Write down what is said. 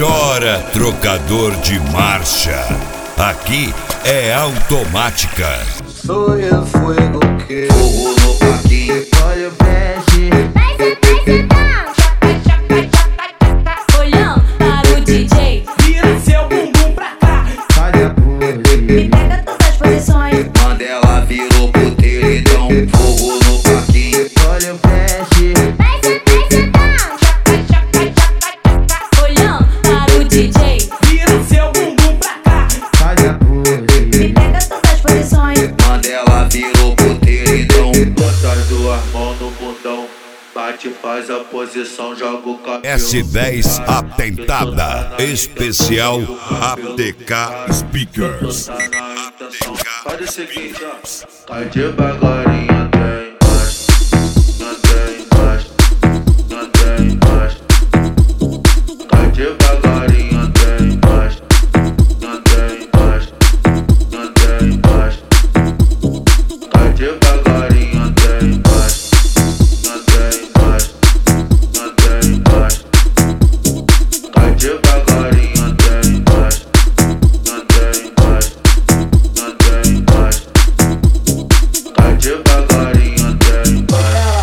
chora, trocador de marcha. Aqui é automática. Sou eu fuego que fogo no parquinho. Olha o mexe. Olhando para o DJ, Vira seu bumbum pra cá. Faz a pose. me pega todas as posições. Mandela virou puteiro, então fogo no parquinho. Olha o mexe. Olhando para o DJ, Vira seu bumbum pra cá. Faz a pose. me pega todas as posições. Mandela virou puteiro, então bota as duas mãos no bundão. Bate, faz a posição, joga o cabelo. S10 Atentada. Especial ATK Speakers. Faz o seguinte, ó. Cai devagarinho até embaixo. Até embaixo. Até embaixo. Cai devagarinho até